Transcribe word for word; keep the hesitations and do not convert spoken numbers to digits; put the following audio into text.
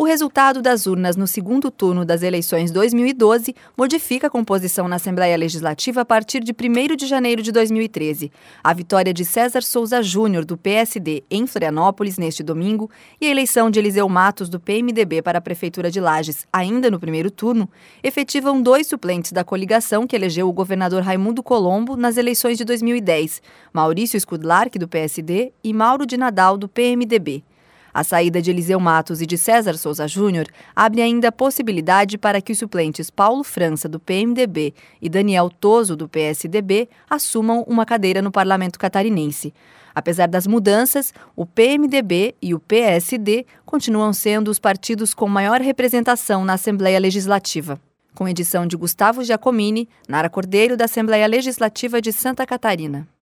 O resultado das urnas no segundo turno das eleições dois mil e doze modifica a composição na Assembleia Legislativa a partir de primeiro de janeiro de dois mil e treze. A vitória de César Souza Júnior, do P S D, em Florianópolis, neste domingo, e a eleição de Eliseu Matos, do P M D B, para a Prefeitura de Lages, ainda no primeiro turno, efetivam dois suplentes da coligação que elegeu o governador Raimundo Colombo nas eleições de dois mil e dez, Maurício Skudlark, do P S D, e Mauro de Nadal, do P M D B. A saída de Eliseu Matos e de César Souza Júnior abre ainda a possibilidade para que os suplentes Paulo França, do P M D B, e Daniel Toso, do P S D B, assumam uma cadeira no parlamento catarinense. Apesar das mudanças, o P M D B e o P S D continuam sendo os partidos com maior representação na Assembleia Legislativa. Com edição de Gustavo Giacomini, Nara Cordeiro, da Assembleia Legislativa de Santa Catarina.